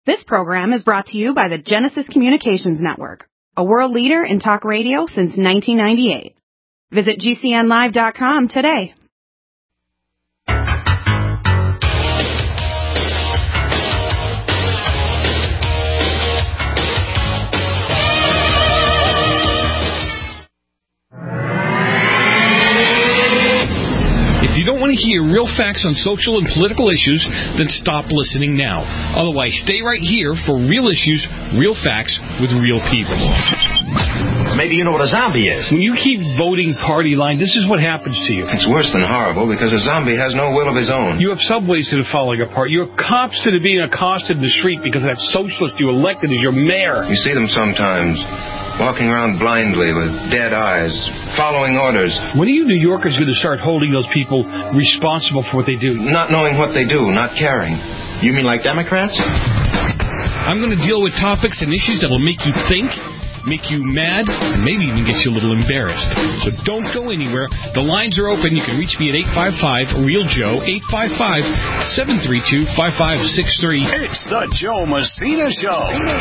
This program is brought to you by the Genesis Communications Network, a world leader in talk radio since 1998. Visit GCNlive.com today. If you don't want to hear real facts on social and political issues, then stop listening now. Otherwise, stay right here for real issues, real facts, with real people. Maybe you know what a zombie is. When you keep voting party line, this is what happens to you. It's worse than horrible because a zombie has no will of his own. You have subways that are falling apart. You have cops that are being accosted in the street because that socialist you elected as your mayor. You see them sometimes, walking around blindly with dead eyes, following orders. When are you New Yorkers going to start holding those people responsible for what they do? Not knowing what they do, not caring. You mean like Democrats? I'm going to deal with topics and issues that will make you think, make you mad, and maybe even get you a little embarrassed. So don't go anywhere. The lines are open. You can reach me at 855-REAL-JOE, 855-732-5563. It's the Joe Messina Show.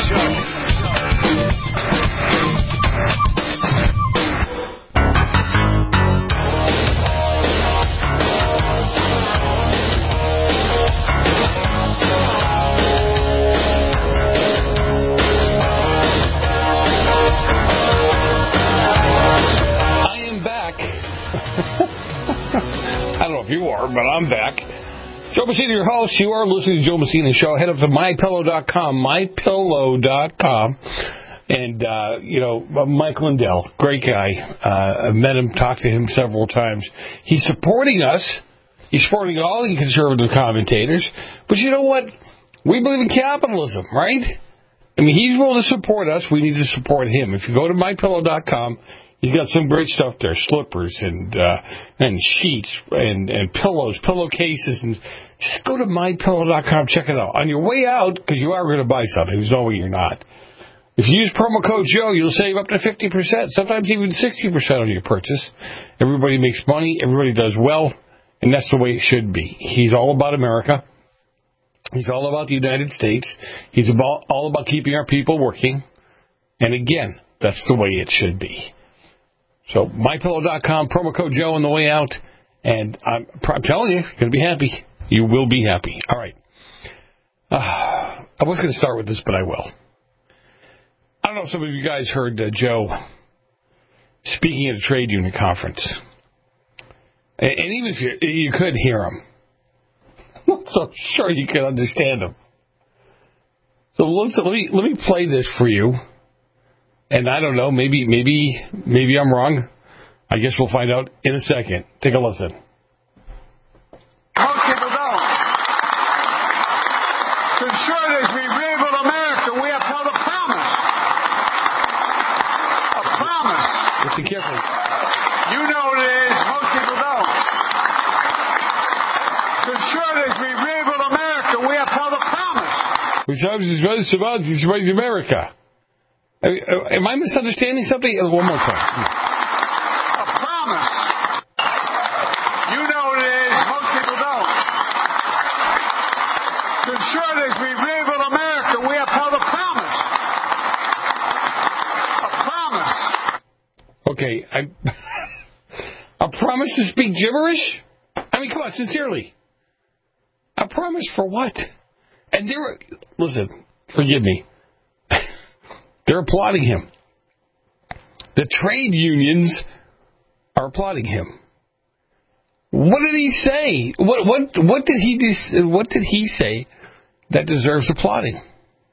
You are, but I'm back. Joe Messina, your host. You are listening to Joe Messina Show. Head up to MyPillow.com, MyPillow.com. And, Mike Lindell, great guy. I've met him, talked to him several times. He's supporting us. He's supporting all the conservative commentators. But you know what? We believe in capitalism, right? I mean, he's willing to support us. We need to support him. If you go to MyPillow.com, he's got some great stuff there, slippers and sheets and pillows, pillowcases, and just go to MyPillow.com, check it out. On your way out, because you are going to buy something, there's no way you're not. If you use promo code Joe, you'll save up to 50%, sometimes even 60% on your purchase. Everybody makes money, everybody does well, and that's the way it should be. He's all about America. He's all about the United States. He's all about keeping our people working. And again, that's the way it should be. So, MyPillow.com, promo code Joe on the way out, and I'm telling you, you're going to be happy. You will be happy. All right. I was going to start with this, but I will. I don't know if some of you guys heard Joe speaking at a trade union conference. And even if you could hear him, so I'm sure you can understand him. So let me play this for you. And I don't know, maybe I'm wrong. I guess we'll find out in a second. Take a listen. Most people don't. To ensure that we rebuild America, we have held a promise. A promise. Listen carefully. You know what it is. Most people don't. To ensure that we rebuild America, we have held a promise. We survive America. Am I misunderstanding something? One more time. A promise. You know what it is. Most people don't. To ensure that we rebuild America, we have held a promise. A promise. Okay. A promise to speak gibberish? I mean, come on, sincerely. A promise for what? And listen, forgive me. They're applauding him. The trade unions are applauding him. What did he say? What did he say that deserves applauding?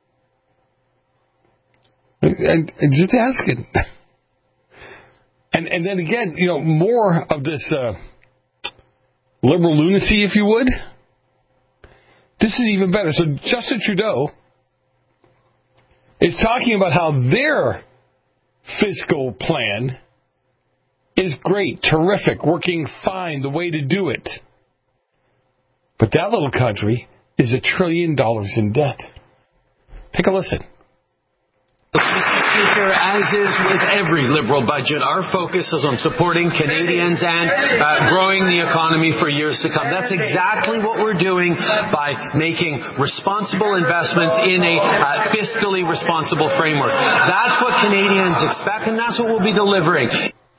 I'm just asking. And then again, more of this liberal lunacy, if you would. This is even better. So Justin Trudeau is talking about how their fiscal plan is great, terrific, working fine, the way to do it. But that little country is $1 trillion in debt. Take a listen. Speaker, as is with every Liberal budget, our focus is on supporting Canadians and growing the economy for years to come. That's exactly what we're doing by making responsible investments in a fiscally responsible framework. That's what Canadians expect, and that's what we'll be delivering.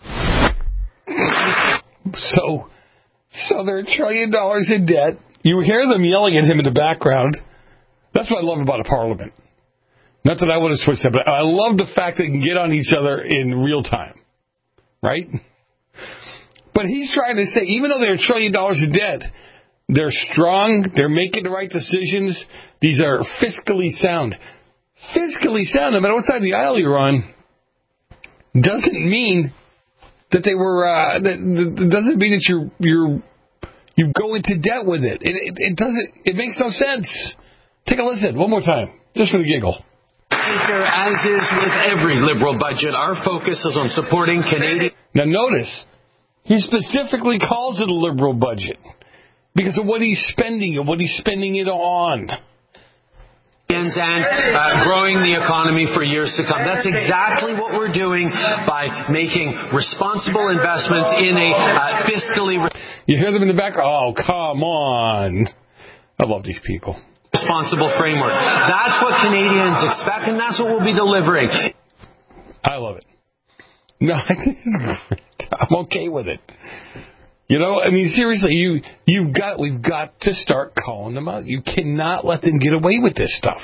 So they're $1 trillion in debt. You hear them yelling at him in the background. That's what I love about a parliament. Not that I would have switched that, but I love the fact that they can get on each other in real time. Right? But he's trying to say, even though they're $1 trillion in debt, they're strong, they're making the right decisions, these are fiscally sound. Fiscally sound, no matter what side of the aisle you're on, doesn't mean that they were, doesn't mean that you go into debt with it. It doesn't, it makes no sense. Take a listen, one more time, just for the giggle. Speaker, as is with every Liberal budget, our focus is on supporting Canadians. Now notice, he specifically calls it a Liberal budget because of what he's spending and what he's spending it on. And growing the economy for years to come. That's exactly what we're doing by making responsible investments in a fiscally... You hear them in the back? Oh, come on. I love these people. Responsible framework. That's what Canadians expect, and that's what we'll be delivering. I love it. No, I think it's great. I'm okay with it. You know, I mean, seriously, we've got to start calling them out. You cannot let them get away with this stuff.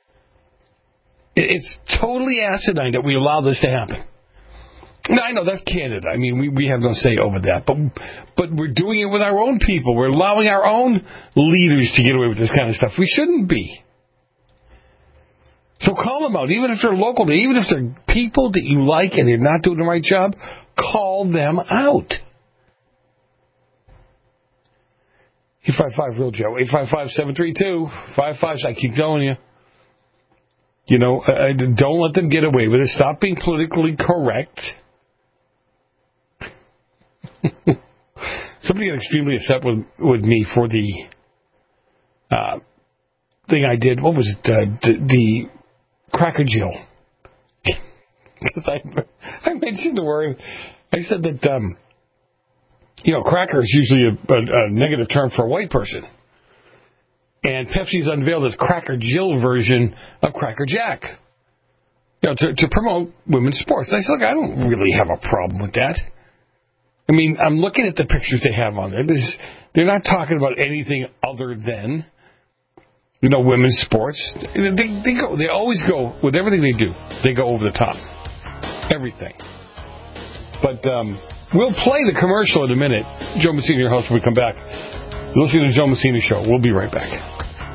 It's totally asinine that we allow this to happen. Now, I know that's Canada. I mean, we have no say over that. But we're doing it with our own people. We're allowing our own leaders to get away with this kind of stuff. We shouldn't be. So call them out, even if they're local, even if they're people that you like and they're not doing the right job, call them out. 855-REAL-JOE, 855-732-55. I keep telling you. You know, don't let them get away with it. Stop being politically correct. Somebody got extremely upset with me for the thing I did. What was it? The Cracker Jill. Because I mentioned the word. I said that, cracker is usually a negative term for a white person. And Pepsi's unveiled this Cracker Jill version of Cracker Jack. To promote women's sports. And I said, look, I don't really have a problem with that. I mean, I'm looking at the pictures they have on there. They're not talking about anything other than, women's sports. They always go, with everything they do, they go over the top. Everything. But we'll play the commercial in a minute. Joe Messina, your host, when we come back. Listening to the Joe Messina Show. We'll be right back.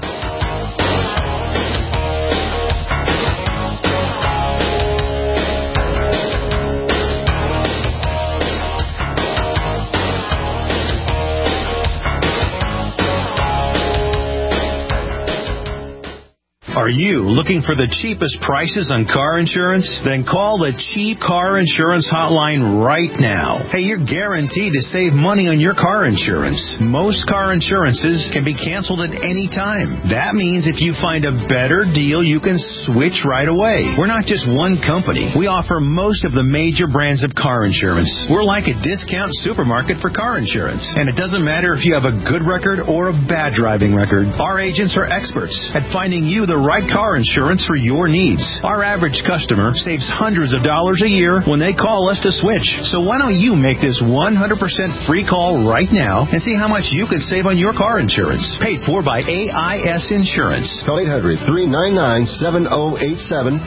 Are you looking for the cheapest prices on car insurance? Then call the Cheap Car Insurance Hotline right now. Hey, you're guaranteed to save money on your car insurance. Most car insurances can be canceled at any time. That means if you find a better deal, you can switch right away. We're not just one company. We offer most of the major brands of car insurance. We're like a discount supermarket for car insurance. And it doesn't matter if you have a good record or a bad driving record. Our agents are experts at finding you the right car insurance for your needs. Our average customer saves hundreds of dollars a year when they call us to switch. So why don't you make this 100% free call right now and see how much you could save on your car insurance. Paid for by AIS Insurance. Call 800-399-7087.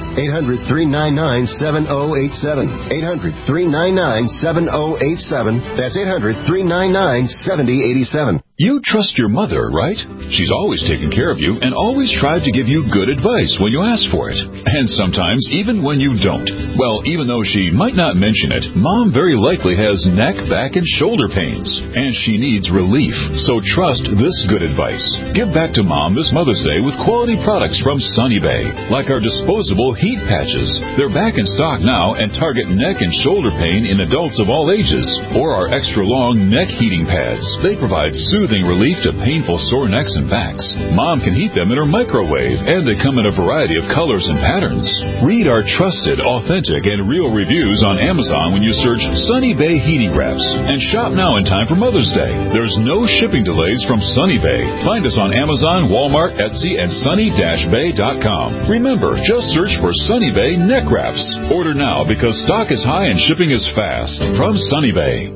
800-399-7087. 800-399-7087. That's 800-399-7087. You trust your mother, right? She's always taken care of you and always tried to give you good advice when you ask for it. And sometimes even when you don't. Well, even though she might not mention it, Mom very likely has neck, back, and shoulder pains. And she needs relief. So trust this good advice. Give back to Mom this Mother's Day with quality products from Sunny Bay. Like our disposable heat patches. They're back in stock now and target neck and shoulder pain in adults of all ages. Or our extra long neck heating pads. They provide soothing relief to painful sore necks and backs. Mom can heat them in her microwave, and they come in a variety of colors and patterns. Read our trusted, authentic, and real reviews on Amazon when you search Sunny Bay Heating Wraps. And shop now in time for Mother's Day. There's no shipping delays from Sunny Bay. Find us on Amazon, Walmart, Etsy, and sunny-bay.com. Remember, just search for Sunny Bay Neck Wraps. Order now because stock is high and shipping is fast. From Sunny Bay.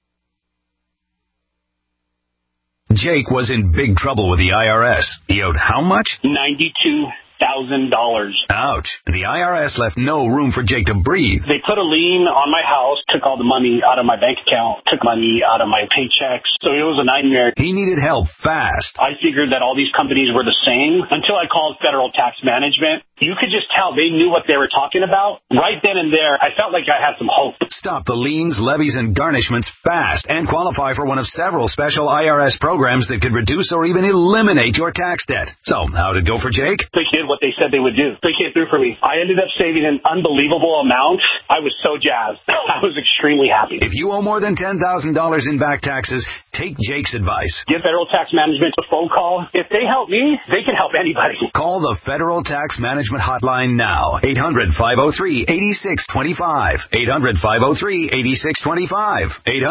Jake was in big trouble with the IRS. He owed how much? $92,000. Ouch. The IRS left no room for Jake to breathe. They put a lien on my house, took all the money out of my bank account, took money out of my paychecks. So it was a nightmare. He needed help fast. I figured that all these companies were the same until I called Federal Tax Management. You could just tell they knew what they were talking about. Right then and there, I felt like I had some hope. Stop the liens, levies, and garnishments fast and qualify for one of several special IRS programs that could reduce or even eliminate your tax debt. So, how'd it go for Jake? They did what they said they would do. They came through for me. I ended up saving an unbelievable amount. I was so jazzed. I was extremely happy. If you owe more than $10,000 in back taxes, take Jake's advice. Give Federal Tax Management a phone call. If they help me, they can help anybody. Call the Federal Tax Management hotline now. 800-503-8625. 800-503-8625.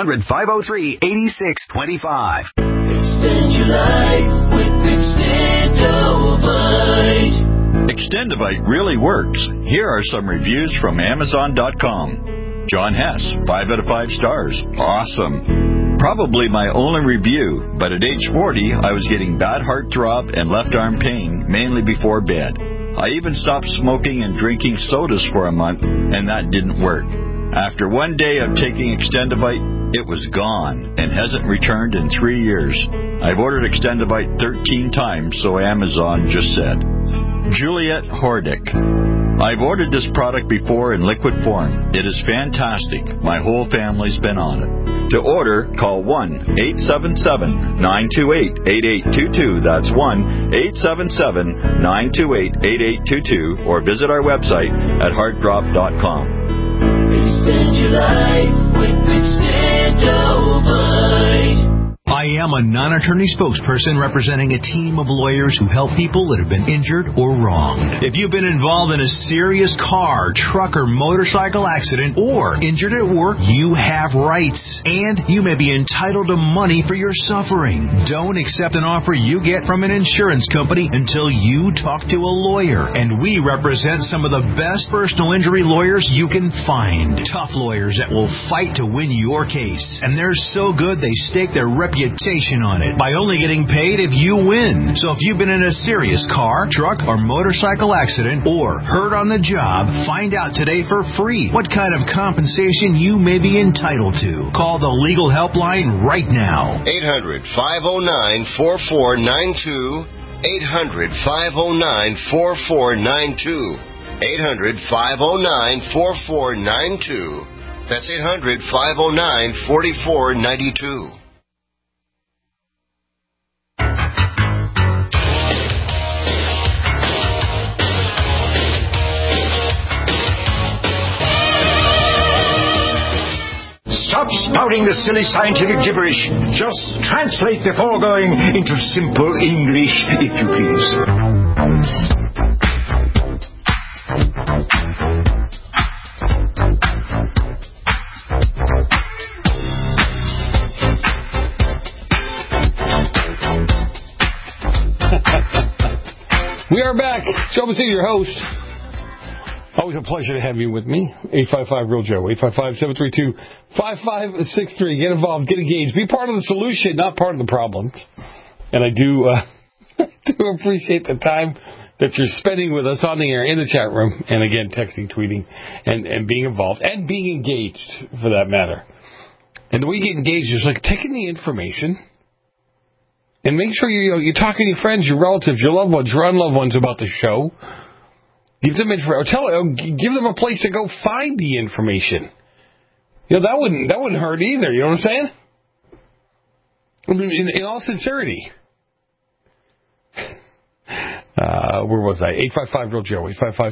800-503-8625. Extend your life with Extendovite. Extendovite really works. Here are some reviews from Amazon.com. John Hess, 5 out of 5 stars. Awesome. Probably my only review, but at age 40, I was getting bad heartthrob and left arm pain, mainly before bed. I even stopped smoking and drinking sodas for a month, and that didn't work. After one day of taking Extendovite, it was gone and hasn't returned in 3 years. I've ordered Extendovite 13 times, so Amazon just said. Juliet Hordick. I've ordered this product before in liquid form. It is fantastic. My whole family's been on it. To order, call 1-877-928-8822. That's 1-877-928-8822. Or visit our website at heartdrop.com. Extend your life with Extendovite. I am a non-attorney spokesperson representing a team of lawyers who help people that have been injured or wronged. If you've been involved in a serious car, truck, or motorcycle accident or injured at work, you have rights, and you may be entitled to money for your suffering. Don't accept an offer you get from an insurance company until you talk to a lawyer, and we represent some of the best personal injury lawyers you can find. Tough lawyers that will fight to win your case, and they're so good they stake their reputation on it by only getting paid if you win. So if you've been in a serious car, truck, or motorcycle accident or hurt on the job, find out today for free what kind of compensation you may be entitled to. Call the legal helpline right now. 800-509-4492. 800-509-4492. 800-509-4492. That's 800-509-4492. Stop spouting the silly scientific gibberish. Just translate the foregoing into simple English, if you please. We are back. Joe Messina, your host. Always a pleasure to have you with me. 855-REAL-JOE. 855-732-5563. Get involved. Get engaged. Be part of the solution, not part of the problem. And I do appreciate the time that you're spending with us on the air, in the chat room, and again, texting, tweeting, and being involved, and being engaged, for that matter. And the way you get engaged is like taking the information and make sure you're talking to your friends, your relatives, your loved ones, your unloved ones about the show. Give them give them a place to go find the information. That wouldn't hurt either. You know what I'm saying? I mean, in all sincerity. Where was I? 855-REAL-JOE.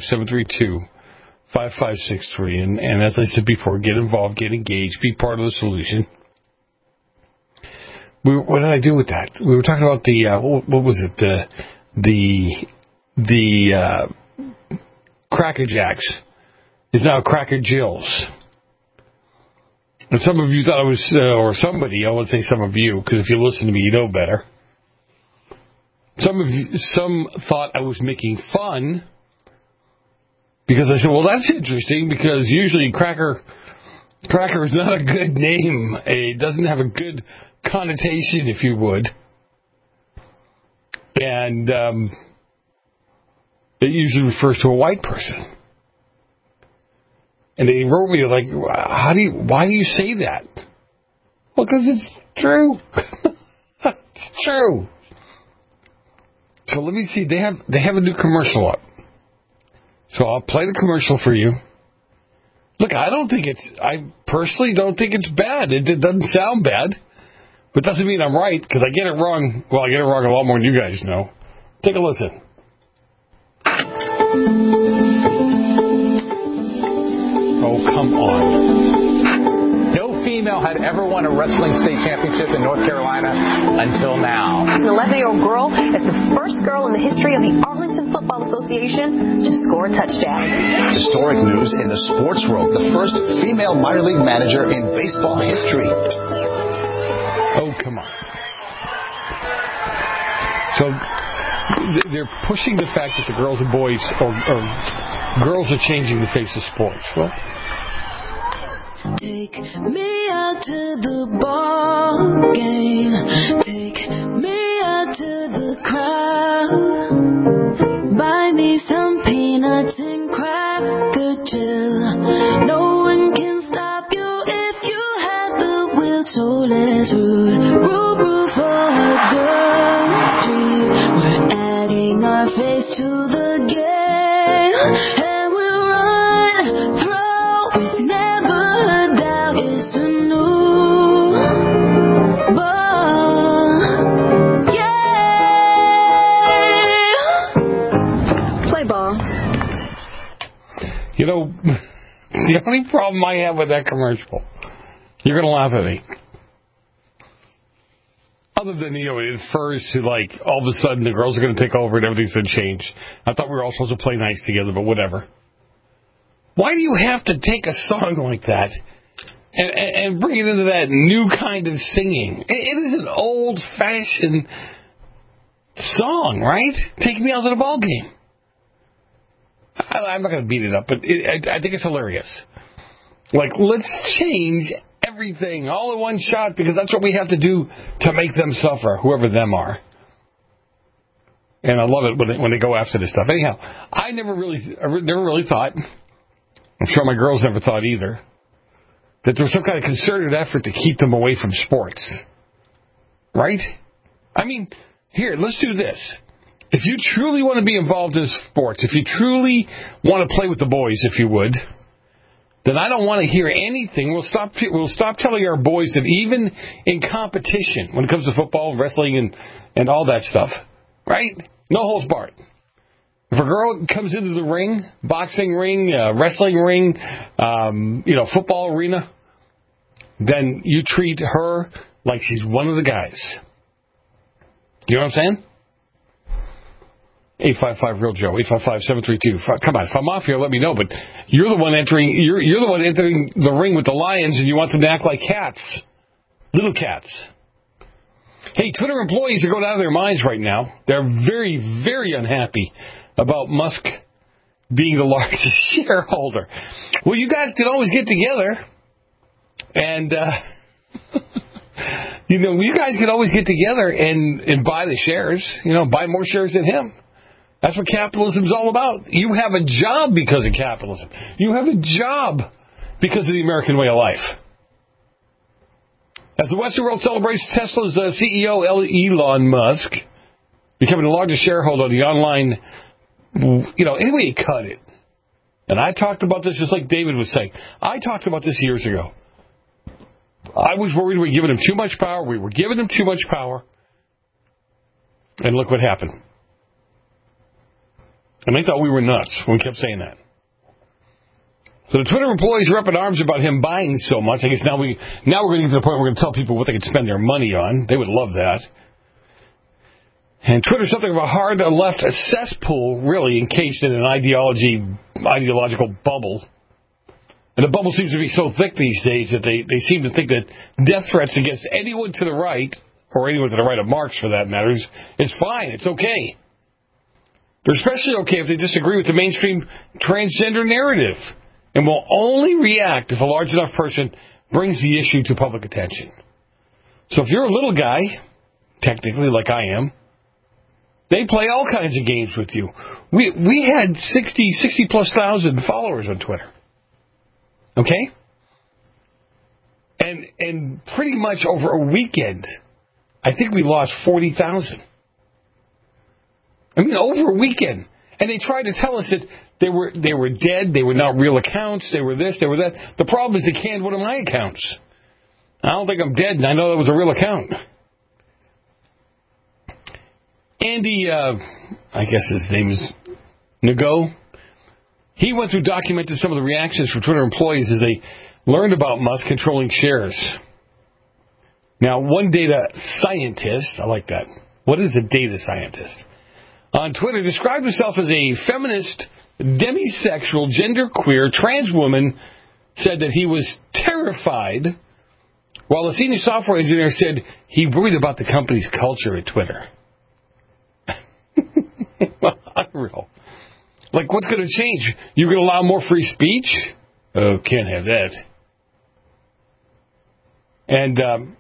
855-732-5563. And as I said before, get involved, get engaged, be part of the solution. What did I do with that? We were talking about the what was it? The Cracker Jacks is now Cracker Jills. And some of you thought it was, or somebody, I won't say some of you, because if you listen to me, you know better. Some thought I was making fun, because I said, well, that's interesting, because usually Cracker is not a good name. It doesn't have a good connotation, if you would. And it usually refers to a white person. And they wrote me like, why do you say that? Well, because it's true. It's true. So let me see. They have a new commercial up. So I'll play the commercial for you. Look, I personally don't think it's bad. It doesn't sound bad. But doesn't mean I'm right, because I get it wrong. Well, I get it wrong a lot more than you guys know. Take a listen. Oh, come on. No female had ever won a wrestling state championship in North Carolina until now. An 11-year-old girl is the first girl in the history of the Arlington Football Association to score a touchdown. Historic news in the sports world. The first female minor league manager in baseball history. Oh, come on. So they're pushing the fact that the girls and boys, or girls are changing the face of sports. Well, take me out to the ball game. Take me out to the crowd. Buy me some peanuts and cracker chill. No one can stop you if you have the will. So let's root for a girl street. We're adding our face to the game. And we'll run through with never a doubt. It's a new ball. Yeah. Play ball. you know, the only problem I have with that commercial, you're going to laugh at me. Other than, it refers to, like, all of a sudden the girls are going to take over and everything's going to change. I thought we were all supposed to play nice together, but whatever. Why do you have to take a song like that and bring it into that new kind of singing? It is an old-fashioned song, right? Take me out to the ball game. I'm not going to beat it up, but I think it's hilarious. Like, let's change everything all in one shot, because that's what we have to do to make them suffer, whoever them are. And I love it when they go after this stuff. Anyhow, I never really thought, I'm sure my girls never thought either, that there was some kind of concerted effort to keep them away from sports. Right? I mean, here, let's do this. If you truly want to be involved in sports, if you truly want to play with the boys, if you would, then I don't want to hear anything. We'll stop telling our boys that even in competition, when it comes to football, wrestling, and all that stuff, right? No holds barred. If a girl comes into the ring, boxing ring, wrestling ring, football arena, then you treat her like she's one of the guys. You know what I'm saying? 855-REAL-JOE, 855-732. Come on, if I'm off here, let me know. But you're the one entering. You're the one entering the ring with the lions, and you want them to act like cats, little cats. Hey, Twitter employees are going out of their minds right now. They're very, very unhappy about Musk being the largest shareholder. Well, you guys can always get together, and you guys can always get together and buy the shares. Buy more shares than him. That's what capitalism is all about. You have a job because of capitalism. You have a job because of the American way of life. As the Western world celebrates Tesla's CEO, Elon Musk, becoming the largest shareholder of the online, any way you cut it. And I talked about this just like David was saying. I talked about this years ago. I was worried we were giving him too much power. We were giving him too much power. And look what happened. And they thought we were nuts when we kept saying that. So the Twitter employees are up in arms about him buying so much. I guess now we're going to get to the point where we're going to tell people what they can spend their money on. They would love that. And Twitter's something of a hard left cesspool, really, encased in an ideological bubble. And the bubble seems to be so thick these days that they seem to think that death threats against anyone to the right, or anyone to the right of Marx for that matter, is fine. It's okay. They're especially okay if they disagree with the mainstream transgender narrative, and will only react if a large enough person brings the issue to public attention. So if you're a little guy, technically like I am, they play all kinds of games with you. We had 60+ thousand followers on Twitter. Okay? And pretty much over a weekend, I think we lost 40,000. I mean, over a weekend. And they tried to tell us that they were dead, they were not real accounts, they were this, they were that. The problem is they canned one of my accounts. I don't think I'm dead, and I know that was a real account. Andy, I guess his name is Nago. He went through, documented some of the reactions from Twitter employees as they learned about Musk controlling shares. Now, one data scientist, I like that. What is a data scientist? On Twitter, described himself as a feminist, demisexual, genderqueer, trans woman, said that he was terrified, while a senior software engineer said he worried about the company's culture at Twitter. Unreal. Like, what's going to change? You're going to allow more free speech? Oh, can't have that. And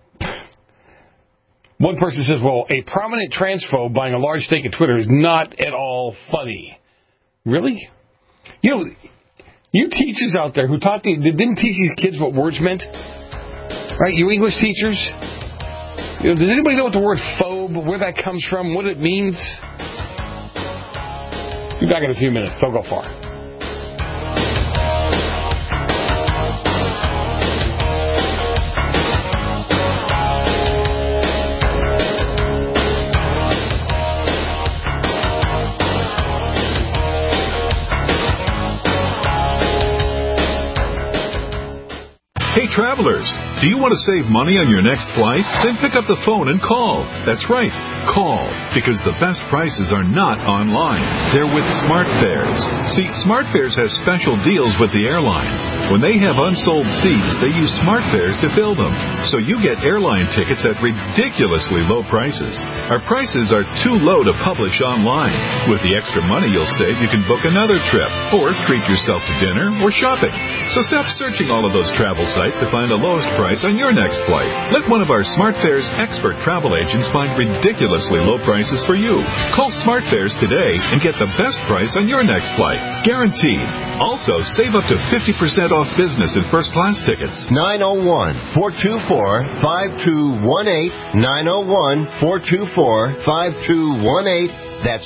one person says, well, a prominent transphobe buying a large stake in Twitter is not at all funny. Really? You know, you teachers out there who didn't teach these kids what words meant? Right? You English teachers? You know, does anybody know what the word phobe, where that comes from, what it means? Be back in a few minutes. Don't go far. Hey, travelers, do you want to save money on your next flight? Then pick up the phone and call. That's right, call, because the best prices are not online. They're with SmartFares. See, SmartFares has special deals with the airlines. When they have unsold seats, they use SmartFares to fill them. So you get airline tickets at ridiculously low prices. Our prices are too low to publish online. With the extra money you'll save, you can book another trip, or treat yourself to dinner or shopping. So stop searching all of those travel sites to find the lowest price on your next flight. Let one of our SmartFares expert travel agents find ridiculously low prices for you. Call SmartFares today and get the best price on your next flight. Guaranteed. Also, save up to 50% off business and first class tickets. 901-424-5218. 901-424-5218. That's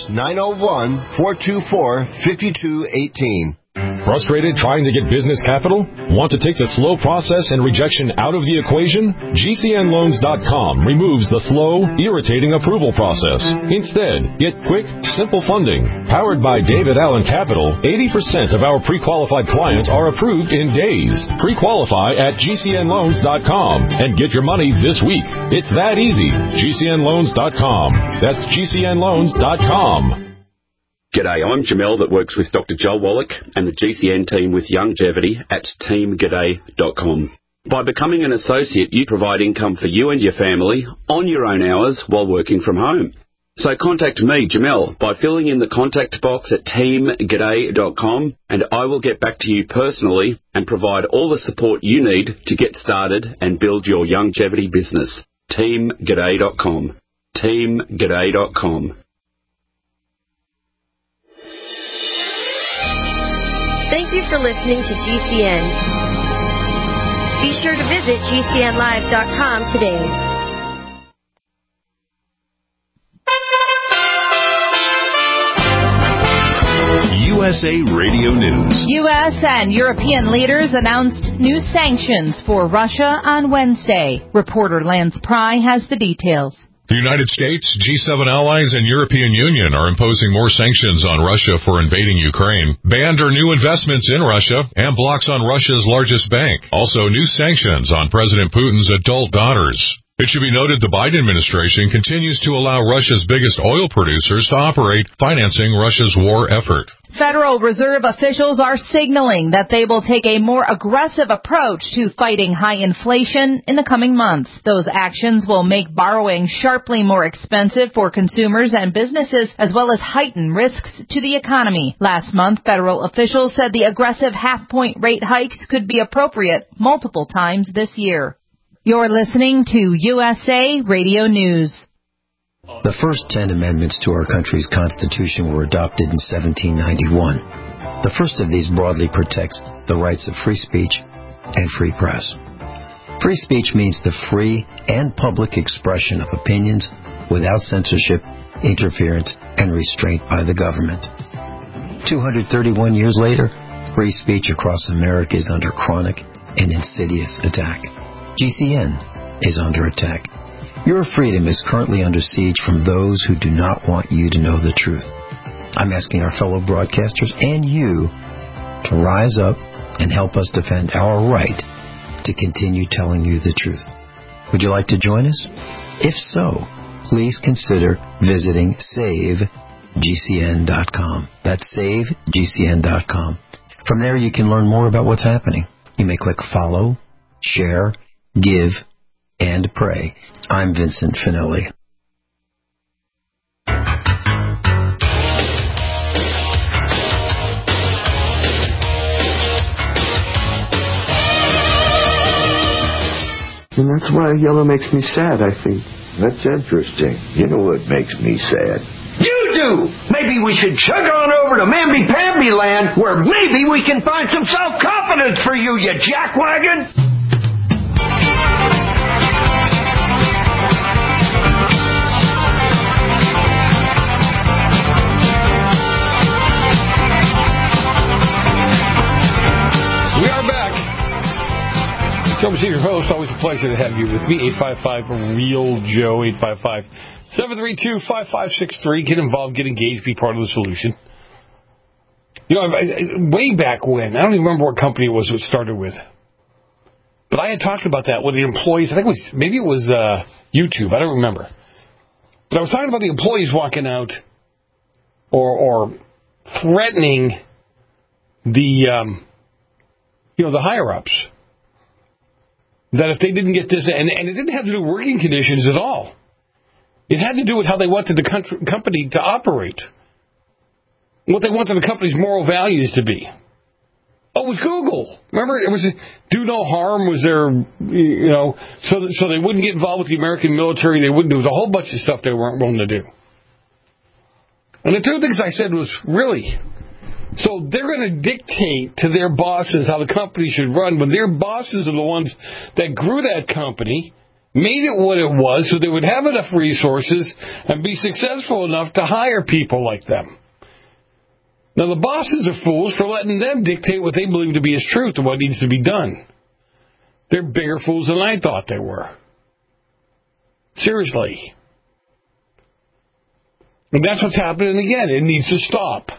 901-424-5218. Frustrated trying to get business capital? Want to take the slow process and rejection out of the equation? GCNloans.com removes the slow, irritating approval process. Instead, get quick, simple funding. Powered by David Allen Capital, 80% of our pre-qualified clients are approved in days. Pre-qualify at GCNloans.com and get your money this week. It's that easy. GCNloans.com. That's GCNloans.com. G'day, I'm Jamel that works with Dr. Joel Wallach and the GCN team with Longevity at teamg'day.com. By becoming an associate, you provide income for you and your family on your own hours while working from home. So contact me, Jamel, by filling in the contact box at teamg'day.com, and I will get back to you personally and provide all the support you need to get started and build your longevity business. teamg'day.com. teamg'day.com. Thank you for listening to GCN. Be sure to visit GCNlive.com today. USA Radio News. U.S. and European leaders announced new sanctions for Russia on Wednesday. Reporter Lance Pry has the details. The United States, G7 allies, and European Union are imposing more sanctions on Russia for invading Ukraine, banned or new investments in Russia, and blocks on Russia's largest bank. Also, new sanctions on President Putin's adult daughters. It should be noted the Biden administration continues to allow Russia's biggest oil producers to operate, financing Russia's war effort. Federal Reserve officials are signaling that they will take a more aggressive approach to fighting high inflation in the coming months. Those actions will make borrowing sharply more expensive for consumers and businesses, as well as heighten risks to the economy. Last month, federal officials said the aggressive half-point rate hikes could be appropriate multiple times this year. You're listening to USA Radio News. The first 10 amendments to our country's Constitution were adopted in 1791. The first of these broadly protects the rights of free speech and free press. Free speech means the free and public expression of opinions without censorship, interference, and restraint by the government. 231 years later, free speech across America is under chronic and insidious attack. GCN is under attack. Your freedom is currently under siege from those who do not want you to know the truth. I'm asking our fellow broadcasters and you to rise up and help us defend our right to continue telling you the truth. Would you like to join us? If so, please consider visiting SaveGCN.com. That's SaveGCN.com. From there, you can learn more about what's happening. You may click follow, share, give, and pray. I'm Vincent Finelli. And that's why yellow makes me sad, I think. That's interesting. You know what makes me sad? You do! Maybe we should chug on over to Mamby-Pamby land, where maybe we can find some self-confidence for you, you jackwagon! We are back. Joe Messina, your host. Always a pleasure to have you with me. 855-REAL-JOE, 855-732-5563. Get involved, get engaged, be part of the solution. You know, way back when, I don't even remember what company it was it started with, but I had talked about that with the employees. I think it was YouTube. I don't remember. But I was talking about the employees walking out or threatening the higher-ups. That if they didn't get this, and it didn't have to do with working conditions at all. It had to do with how they wanted the company to operate. What they wanted the company's moral values to be. Oh, it was Google. Remember, it was do no harm was there, so they wouldn't get involved with the American military. There was a whole bunch of stuff they weren't willing to do. And the two things I said was, really? So they're going to dictate to their bosses how the company should run when their bosses are the ones that grew that company, made it what it was so they would have enough resources and be successful enough to hire people like them. Now, the bosses are fools for letting them dictate what they believe to be as truth and what needs to be done. They're bigger fools than I thought they were. Seriously. And that's what's happening again. It needs to stop.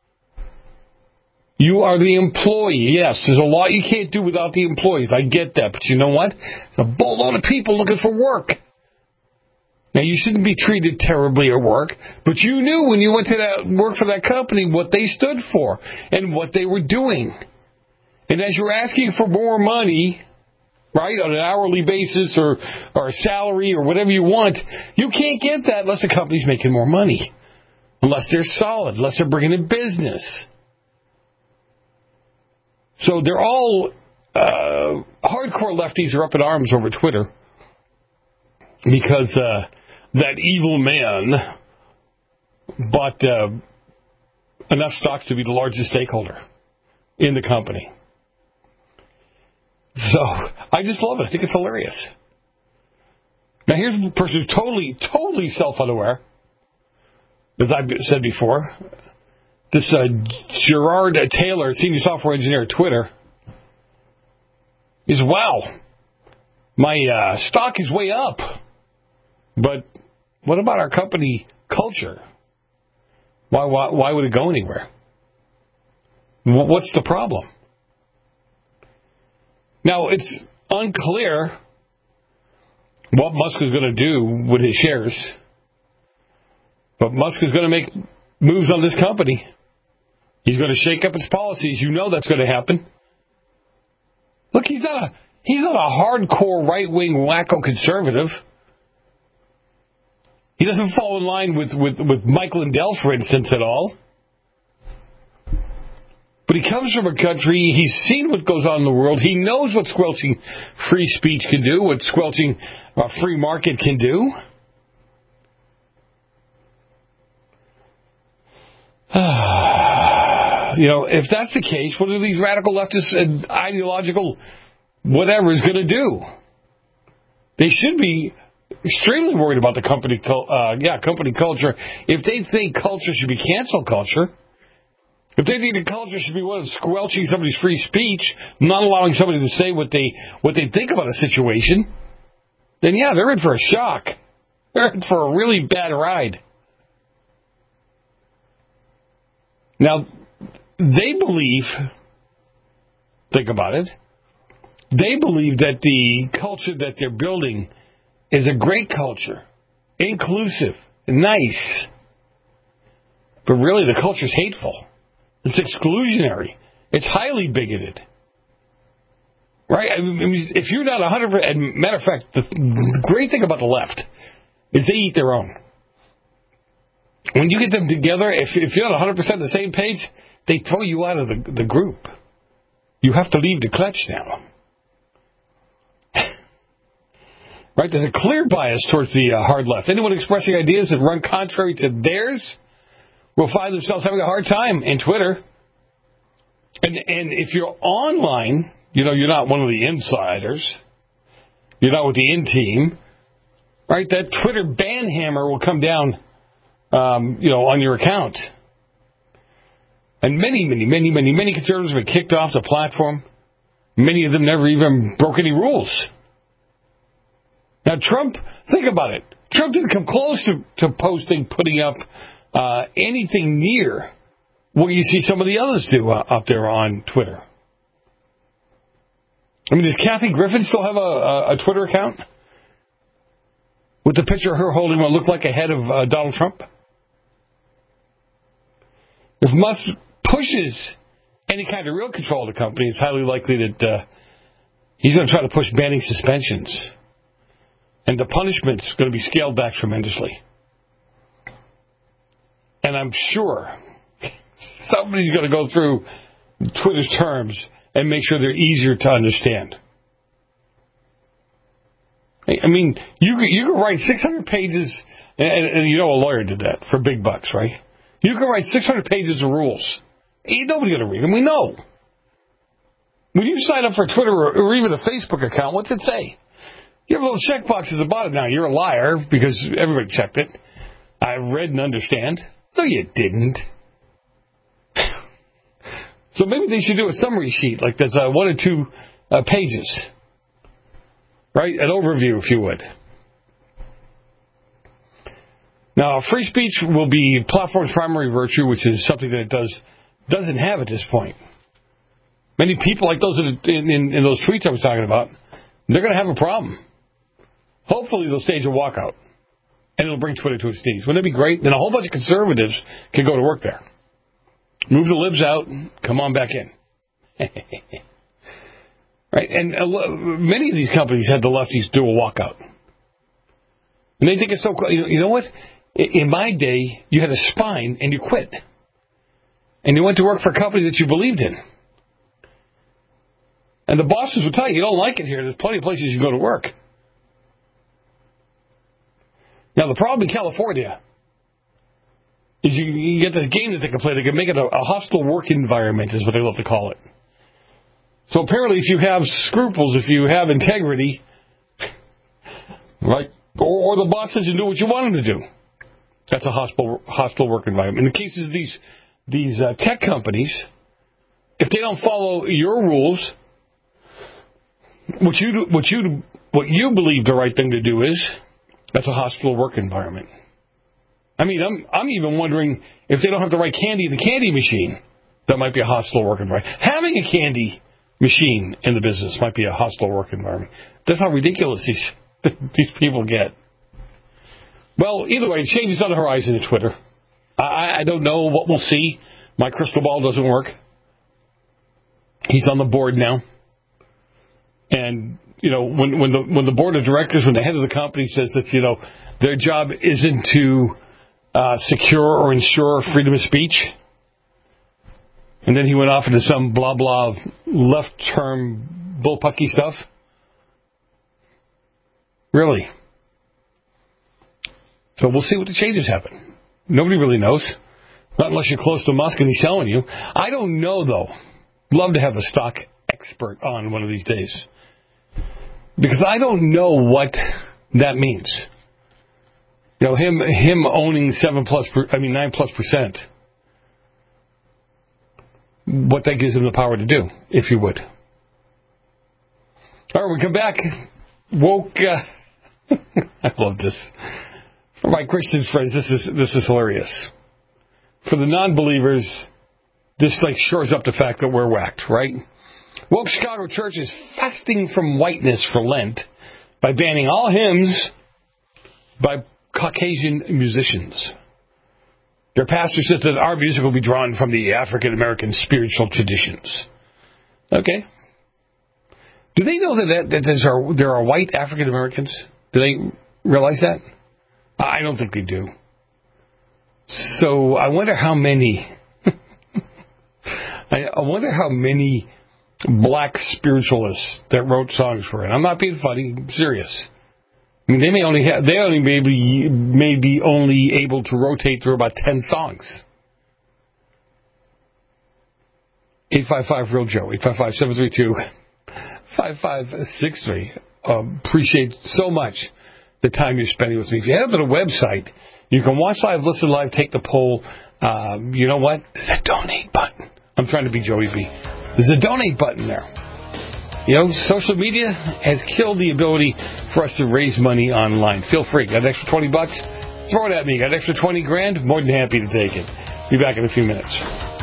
You are the employee. Yes, there's a lot you can't do without the employees. I get that. But you know what? There's a boatload of people looking for work. Now, you shouldn't be treated terribly at work, but you knew when you went to that work for that company what they stood for and what they were doing. And as you're asking for more money, right, on an hourly basis or a salary or whatever you want, you can't get that unless the company's making more money, unless they're solid, unless they're bringing in business. So they're all hardcore lefties are up in arms over Twitter because that evil man bought enough stocks to be the largest stakeholder in the company. So I just love it. I think it's hilarious. Now here's a person who's totally self-unaware, as I've said before. This Gerard Taylor, senior software engineer at Twitter, is, wow, my stock is way up, but What about our company culture? Why would it go anywhere? What's the problem? Now, it's unclear what Musk is going to do with his shares. But Musk is going to make moves on this company. He's going to shake up its policies. You know that's going to happen. Look, he's not a hardcore right-wing wacko conservative. He doesn't fall in line with Mike Lindell, for instance, at all. But he comes from a country, he's seen what goes on in the world. He knows what squelching free speech can do, what squelching a free market can do. If that's the case, what are these radical leftists and ideological whatever is going to do? They should be extremely worried about the company culture. If they think culture should be cancel culture, if they think the culture should be one of squelching somebody's free speech, not allowing somebody to say what they think about a situation, then yeah, they're in for a shock. They're in for a really bad ride. Now, they believe, think about it, they believe that the culture that they're building is a great culture, inclusive, nice. But really, the culture's hateful. It's exclusionary. It's highly bigoted. Right? I mean, if you're not 100%, matter of fact, the great thing about the left is they eat their own. When you get them together, if you're not 100% on the same page, they throw you out of the group. You have to leave the clutch now. Right? There's a clear bias towards the hard left. Anyone expressing ideas that run contrary to theirs will find themselves having a hard time in Twitter. And if you're online, you're not one of the insiders. You're not with the in-team. Right? That Twitter ban hammer will come down, on your account. And many conservatives have been kicked off the platform. Many of them never even broke any rules. Now, Trump, think about it. Trump didn't come close to putting up anything near what you see some of the others do up there on Twitter. I mean, does Kathy Griffin still have a Twitter account? With the picture of her holding what looked like a head of Donald Trump? If Musk pushes any kind of real control of the company, it's highly likely that he's going to try to push banning suspensions. And the punishment's going to be scaled back tremendously. And I'm sure somebody's going to go through Twitter's terms and make sure they're easier to understand. I mean, you could write 600 pages, and a lawyer did that for big bucks, right? You could write 600 pages of rules. Ain't nobody going to read them. We know. When you sign up for Twitter or even a Facebook account, what's it say? You have a little checkbox at the bottom. Now, you're a liar because everybody checked it. I read and understand. No, you didn't. So maybe they should do a summary sheet like that's 1 or 2 pages. Right? An overview, if you would. Now, free speech will be platform's primary virtue, which is something that it doesn't have at this point. Many people like those in those tweets I was talking about, they're going to have a problem. Hopefully they'll stage a walkout, and it'll bring Twitter to its knees. Wouldn't that be great? Then a whole bunch of conservatives can go to work there. Move the libs out, come on back in. Right? And many of these companies had the lefties do a walkout. And they think it's so cool. You know what? In my day, you had a spine and you quit. And you went to work for a company that you believed in. And the bosses would tell you, you don't like it here. There's plenty of places you can go to work. Now, the problem in California is you get this game that they can play. They can make it a hostile work environment is what they love to call it. So apparently if you have scruples, if you have integrity, right, or the boss says you do what you want him to do, that's a hostile work environment. In the cases of these tech companies, if they don't follow your rules, what you believe the right thing to do is, That's a hostile work environment. I mean, I'm even wondering if they don't have the right candy in the candy machine, that might be a hostile work environment. Having a candy machine in the business might be a hostile work environment. That's how ridiculous these people get. Well, either way, changes on the horizon at Twitter. I don't know what we'll see. My crystal ball doesn't work. He's on the board now. And, when the board of directors, when the head of the company says that, their job isn't to secure or ensure freedom of speech, and then he went off into some blah, blah, left-term bullpucky stuff. Really? So we'll see what the changes happen. Nobody really knows. Not unless you're close to Musk and he's telling you. I don't know, though. Love to have a stock expert on one of these days. Because I don't know what that means. Him owning 9+%. What that gives him the power to do, if you would. All right, we come back. Woke. I love this. For my Christian friends, this is hilarious. For the non-believers, this shores up the fact that we're whacked, right? Woke Chicago Church is fasting from whiteness for Lent by banning all hymns by Caucasian musicians. Their pastor says that our music will be drawn from the African-American spiritual traditions. Okay. Do they know that there are white African-Americans? Do they realize that? I don't think they do. So I wonder how many... I wonder how many black spiritualists that wrote songs for it. I'm not being funny. I'm serious. I mean, they may be only able to rotate through about 10 songs. 855-REAL-JOE, 855-732-5563. Appreciate so much the time you're spending with me. If you head up to the website, you can watch live, listen live, take the poll. You know what? There's a donate button. I'm trying to be Joey B. There's a donate button there. Social media has killed the ability for us to raise money online. Feel free. Got an extra $20? Throw it at me. Got an extra $20,000? More than happy to take it. Be back in a few minutes.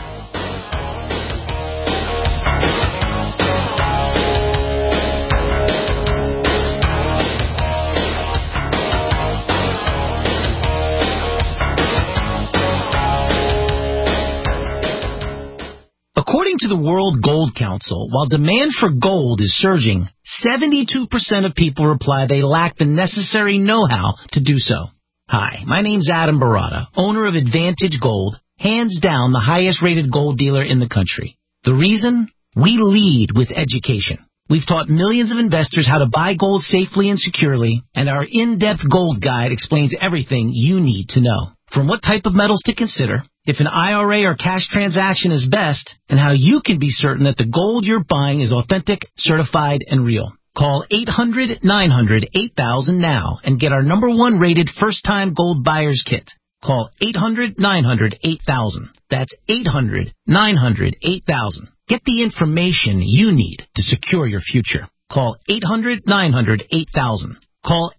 According to the World Gold Council, while demand for gold is surging, 72% of people reply they lack the necessary know-how to do so. Hi, my name's Adam Barata, owner of Advantage Gold, hands down the highest-rated gold dealer in the country. The reason? We lead with education. We've taught millions of investors how to buy gold safely and securely, and our in-depth gold guide explains everything you need to know. From what type of metals to consider, if an IRA or cash transaction is best, and how you can be certain that the gold you're buying is authentic, certified, and real. Call 800-900-8000 now and get our #1 rated first-time gold buyer's kit. Call 800-900-8000. That's 800-900-8000. Get the information you need to secure your future. Call 800-900-8000. Call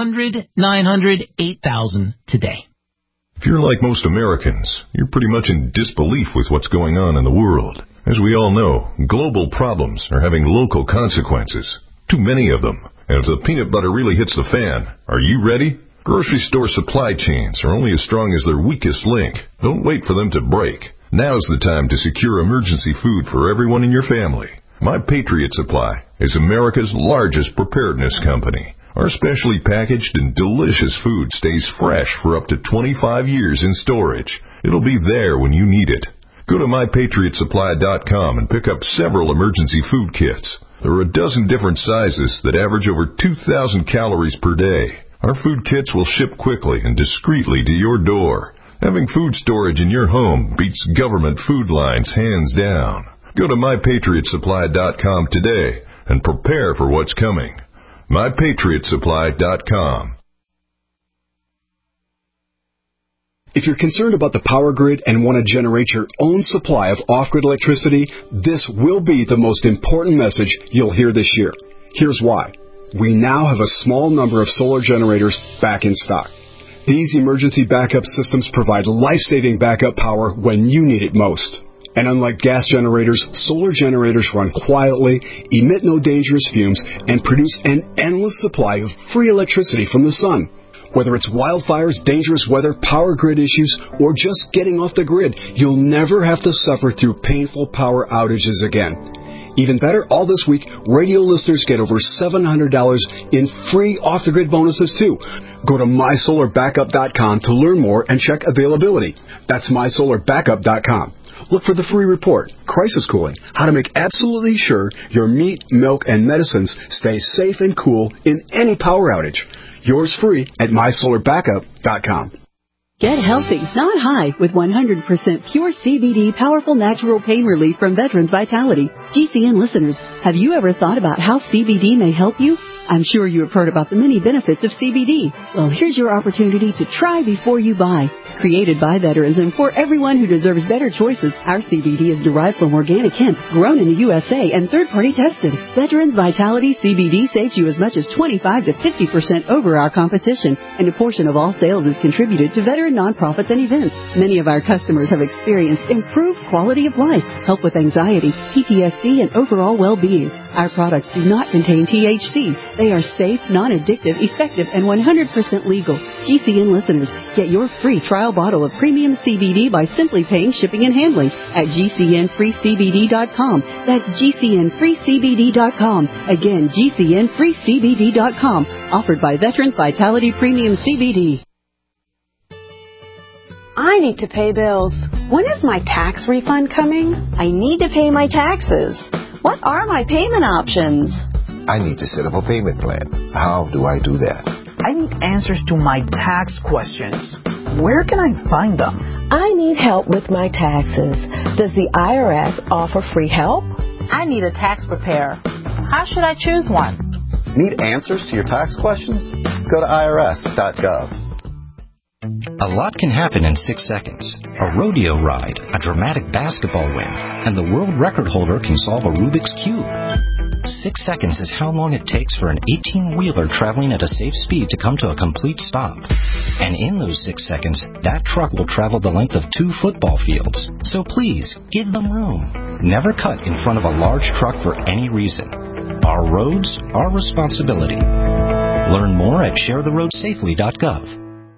800-900-8000 today. If you're like most Americans, you're pretty much in disbelief with what's going on in the world. As we all know, global problems are having local consequences. Too many of them. And if the peanut butter really hits the fan, are you ready? Grocery store supply chains are only as strong as their weakest link. Don't wait for them to break. Now's the time to secure emergency food for everyone in your family. My Patriot Supply is America's largest preparedness company. Our specially packaged and delicious food stays fresh for up to 25 years in storage. It'll be there when you need it. Go to MyPatriotSupply.com and pick up several emergency food kits. There are a dozen different sizes that average over 2,000 calories per day. Our food kits will ship quickly and discreetly to your door. Having food storage in your home beats government food lines hands down. Go to MyPatriotSupply.com today and prepare for what's coming. MyPatriotSupply.com. If you're concerned about the power grid and want to generate your own supply of off-grid electricity, this will be the most important message you'll hear this year. Here's why. we now have a small number of solar generators back in stock. These emergency backup systems provide life-saving backup power when you need it most. And unlike gas generators, solar generators run quietly, emit no dangerous fumes, and produce an endless supply of free electricity from the sun. Whether it's wildfires, dangerous weather, power grid issues, or just getting off the grid, you'll never have to suffer through painful power outages again. Even better, all this week, radio listeners get over $700 in free off-the-grid bonuses, too. Go to mysolarbackup.com to learn more and check availability. That's mysolarbackup.com. Look for the free report, Crisis Cooling, how to make absolutely sure your meat, milk, and medicines stay safe and cool in any power outage. Yours free at mysolarbackup.com. Get healthy, not high, with 100% pure CBD powerful natural pain relief from Veterans Vitality. GCN listeners, have you ever thought about how CBD may help you? I'm sure you have heard about the many benefits of CBD. Well, here's your opportunity to try before you buy. Created by veterans and for everyone who deserves better choices, our CBD is derived from organic hemp, grown in the USA and third-party tested. Veterans Vitality CBD saves you as much as 25 to 50% over our competition, and a portion of all sales is contributed to veteran nonprofits and events. Many of our customers have experienced improved quality of life, help with anxiety, PTSD, and overall well-being. Our products do not contain THC. They are safe, non-addictive, effective, and 100% legal. GCN listeners, get your free trial bottle of premium CBD by simply paying shipping and handling at GCNFreeCBD.com. That's GCNFreeCBD.com. Again, GCNFreeCBD.com. Offered by Veterans Vitality Premium CBD. I need to pay bills. When is my tax refund coming? I need to pay my taxes. What are my payment options? I need to set up a payment plan. How do I do that? I need answers to my tax questions. Where can I find them? I need help with my taxes. Does the IRS offer free help? I need a tax preparer. How should I choose one? Need answers to your tax questions? Go to irs.gov. A lot can happen in 6 seconds. A rodeo ride, a dramatic basketball win, and the world record holder can solve a Rubik's Cube. 6 seconds is how long it takes for an 18-wheeler traveling at a safe speed to come to a complete stop. And in those 6 seconds, that truck will travel the length of 2 football fields. So please, give them room. Never cut in front of a large truck for any reason. Our roads, our responsibility. Learn more at sharetheroadsafely.gov.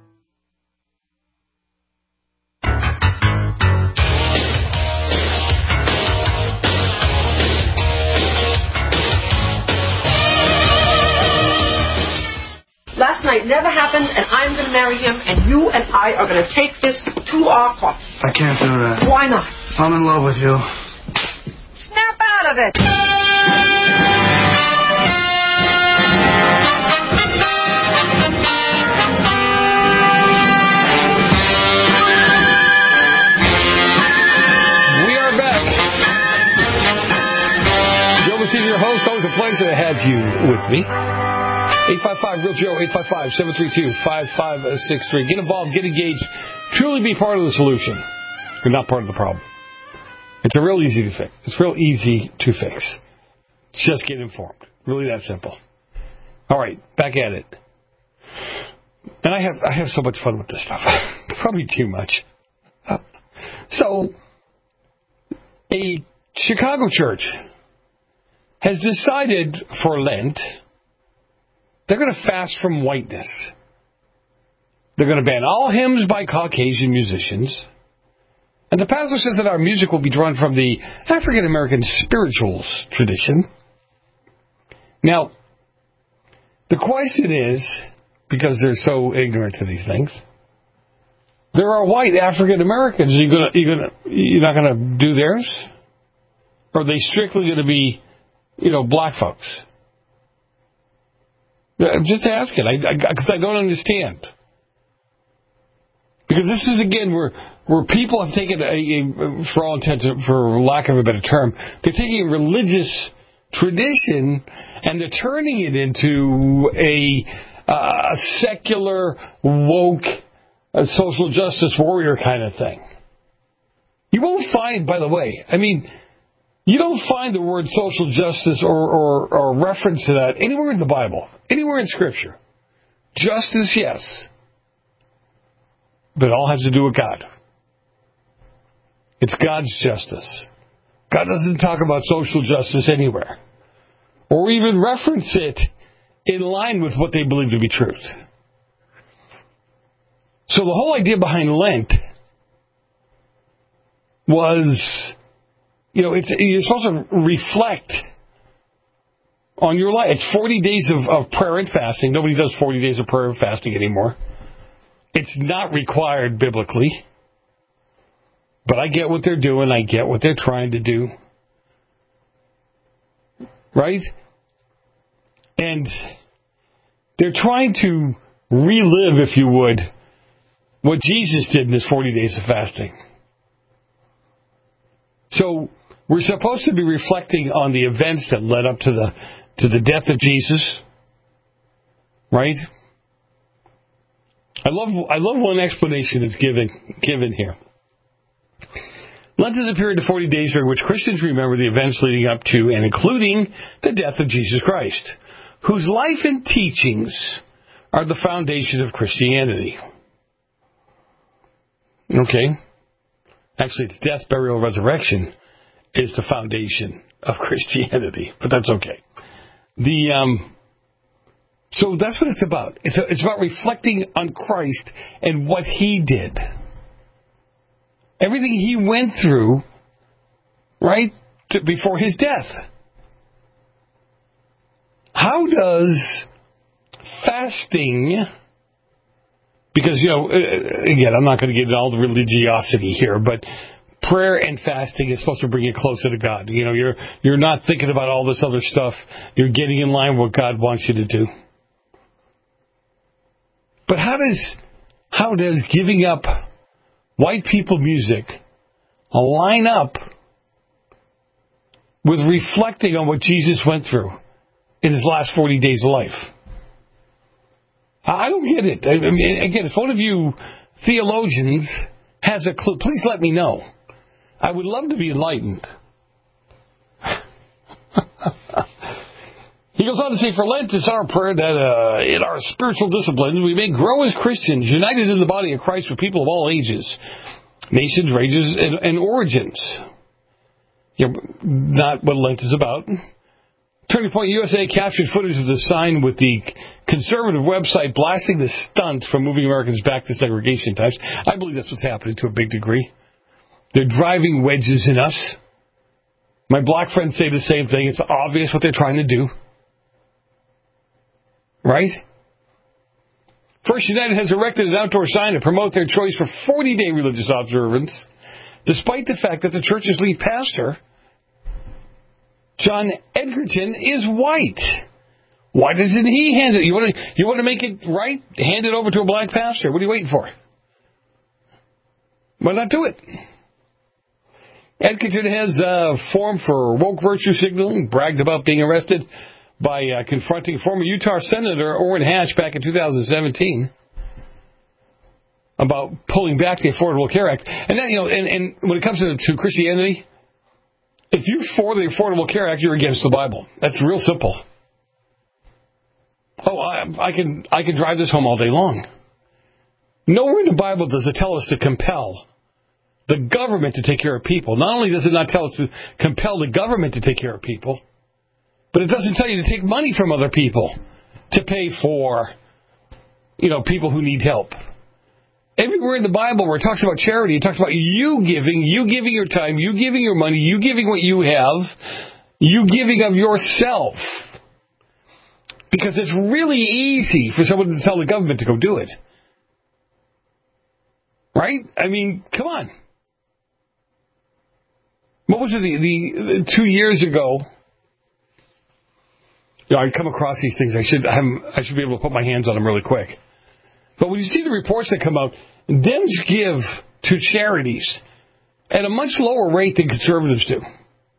Last night never happened, and I'm going to marry him, and you and I are going to take this to our court. I can't do that. Why not? I'm in love with you. Snap out of it! We are back. Joe Messina, your host. Always a pleasure to have you with me. 855-REAL-JOE, 855-732-5563. Get involved, get engaged, truly be part of the solution. You're not part of the problem. It's real easy to fix. It's real easy to fix. Just get informed. Really that simple. All right, back at it. And I have so much fun with this stuff. Probably too much. So, a Chicago church has decided for Lent they're going to fast from whiteness. They're going to ban all hymns by Caucasian musicians. And the pastor says that our music will be drawn from the African-American spirituals tradition. Now, the question is, because they're so ignorant to these things, there are white African-Americans. You're not going to do theirs? Or are they strictly going to be, black folks? I'm just asking, because I don't understand. Because this is, again, where people have taken, for all intents, for lack of a better term, they're taking a religious tradition and they're turning it into a secular, woke, social justice warrior kind of thing. You won't find, by the way, You don't find the word social justice or reference to that anywhere in the Bible, anywhere in Scripture. Justice, yes. But it all has to do with God. It's God's justice. God doesn't talk about social justice anywhere, or even reference it in line with what they believe to be truth. So the whole idea behind Lent was, you're supposed to reflect on your life. It's 40 days of prayer and fasting. Nobody does 40 days of prayer and fasting anymore. It's not required biblically. But I get what they're doing. I get what they're trying to do. Right? And they're trying to relive, if you would, what Jesus did in his 40 days of fasting. So we're supposed to be reflecting on the events that led up to the death of Jesus. Right? I love one explanation that's given here. Lent is a period of 40 days during which Christians remember the events leading up to and including the death of Jesus Christ, whose life and teachings are the foundation of Christianity. Okay? Actually, it's death, burial, resurrection is the foundation of Christianity, but that's okay. So that's what it's about. It's about reflecting on Christ and what he did. Everything he went through, right, before his death. How does fasting, because, again, I'm not going to get into all the religiosity here, but prayer and fasting is supposed to bring you closer to God. You're not thinking about all this other stuff. You're getting in line with what God wants you to do. But how does giving up white people music line up with reflecting on what Jesus went through in his last 40 days of life? I don't get it. I mean, again, if one of you theologians has a clue, please let me know. I would love to be enlightened. He goes on to say, for Lent, it's our prayer that in our spiritual disciplines we may grow as Christians, united in the body of Christ with people of all ages, nations, races, and origins. Not what Lent is about. Turning Point USA captured footage of the sign with the conservative website blasting the stunt from moving Americans back to segregation times. I believe that's what's happening to a big degree. They're driving wedges in us. My black friends say the same thing. It's obvious what they're trying to do. Right? First United has erected an outdoor sign to promote their choice for 40-day religious observance, despite the fact that the church's lead pastor, John Edgerton, is white. Why doesn't he hand it? You want to make it right? Hand it over to a black pastor. What are you waiting for? Why not do it? Edgerton has a forum for woke virtue signaling, bragged about being arrested by confronting former Utah Senator Orrin Hatch back in 2017 about pulling back the Affordable Care Act. And then, and when it comes to Christianity, if you're for the Affordable Care Act, you're against the Bible. That's real simple. Oh, I can drive this home all day long. Nowhere in the Bible does it tell us to compel the government to take care of people. Not only does it not tell us to compel the government to take care of people, but it doesn't tell you to take money from other people to pay for, people who need help. Everywhere in the Bible where it talks about charity, it talks about you giving your time, you giving your money, you giving what you have, you giving of yourself. Because it's really easy for someone to tell the government to go do it. Right? I mean, come on. What was it, the 2 years ago? I come across these things. I should be able to put my hands on them really quick. But when you see the reports that come out, Dems give to charities at a much lower rate than conservatives do.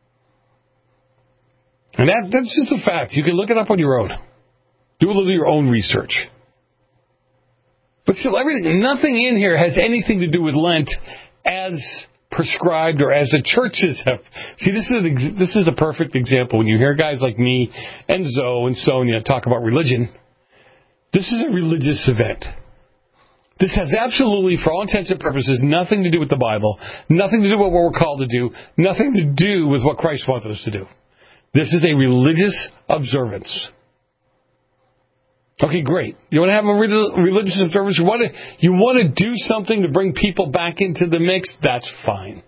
And that's just a fact. You can look it up on your own. Do a little of your own research. But still, nothing in here has anything to do with Lent as prescribed or as the churches have. See, this is a perfect example. When you hear guys like me and Zoe and Sonia talk about religion, this is a religious event. This has absolutely, for all intents and purposes, nothing to do with the Bible, nothing to do with what we're called to do, nothing to do with what Christ wanted us to do. This is a religious observance. Okay, great. You want to have a religious observance? You want to do something to bring people back into the mix? That's fine.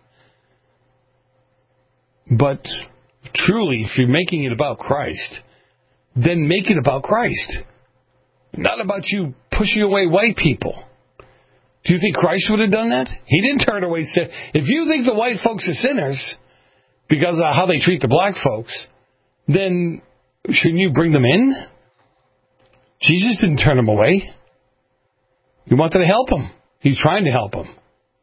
But truly, if you're making it about Christ, then make it about Christ. Not about you pushing away white people. Do you think Christ would have done that? He didn't turn away sin. If you think the white folks are sinners because of how they treat the black folks, then shouldn't you bring them in? Jesus didn't turn them away. He wanted to help them. He's trying to help them.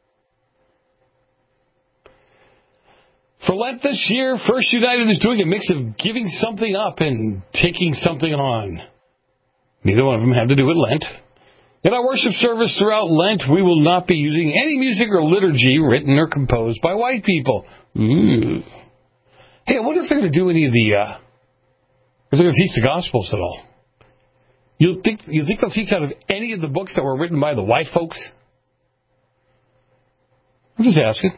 For Lent this year, First United is doing a mix of giving something up and taking something on. Neither one of them have to do with Lent. In our worship service throughout Lent, we will not be using any music or liturgy written or composed by white people. Ooh. Hey, I wonder if they're going to do any of the, if they're going to teach the Gospels at all. You think they'll teach out of any of the books that were written by the white folks? I'm just asking.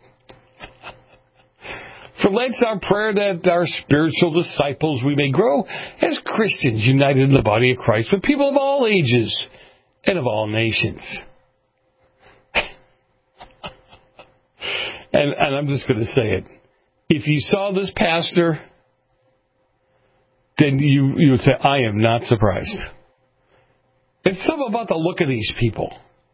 For Lent's our prayer that our spiritual disciples we may grow as Christians united in the body of Christ with people of all ages and of all nations. and I'm just going to say it. If you saw this pastor, then you would say, I am not surprised. It's something about the look of these people.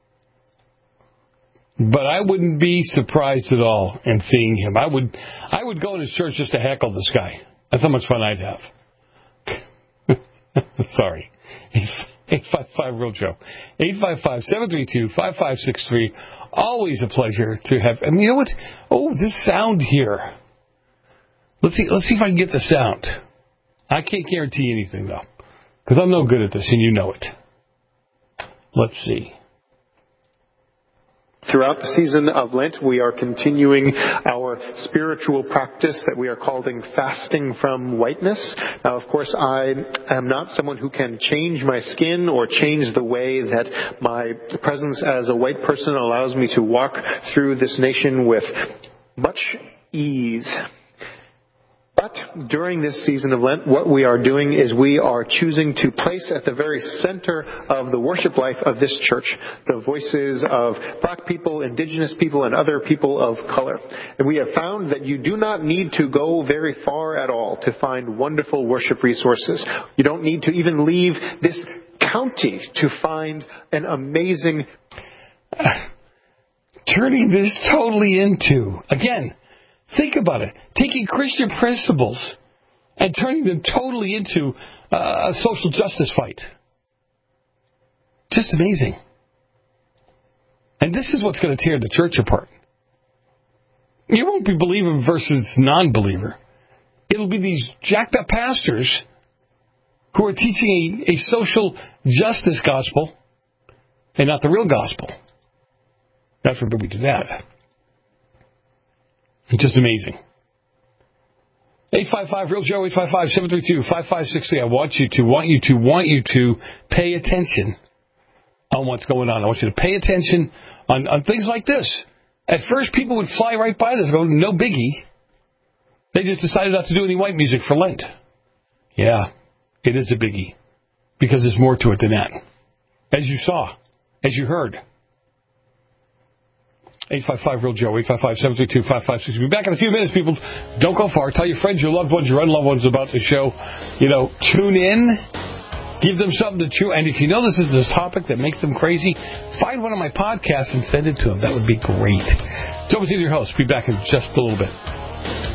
But I wouldn't be surprised at all in seeing him. I would go to his church just to heckle this guy. That's how much fun I'd have. Sorry. 855 Real Joe. 855-732-5563. Always a pleasure to have. I mean, you know what? Oh, this sound here. Let's see if I can get the sound. I can't guarantee anything, though, because I'm no good at this, and you know it. Let's see. Throughout the season of Lent, we are continuing our spiritual practice that we are calling fasting from whiteness. Now, of course, I am not someone who can change my skin or change the way that my presence as a white person allows me to walk through this nation with much ease. But during this season of Lent, what we are doing is we are choosing to place at the very center of the worship life of this church the voices of black people, indigenous people, and other people of color. And we have found that you do not need to go very far at all to find wonderful worship resources. You don't need to even leave this county to find an amazing... Turning this totally into, again... Think about it. Taking Christian principles and turning them totally into a social justice fight. Just amazing. And this is what's going to tear the church apart. You won't be believer versus non-believer. It'll be these jacked up pastors who are teaching a social justice gospel and not the real gospel. God forbid we do that. It's just amazing. 855 Real Joe, 855-732-5563. I want you to pay attention on what's going on. I want you to pay attention on things like this. At first, people would fly right by this, go, no biggie. They just decided not to do any white music for Lent. Yeah, it is a biggie, because there's more to it than that. As you saw, as you heard. 855 Real Joe, 855-732-5563. We'll be back in a few minutes, people. Don't go far. Tell your friends, your loved ones, your unloved ones about the show. Tune in. Give them something to chew. And if you know this is a topic that makes them crazy, find one of my podcasts and send it to them. That would be great. Joe Messina, your host. Be back in just a little bit.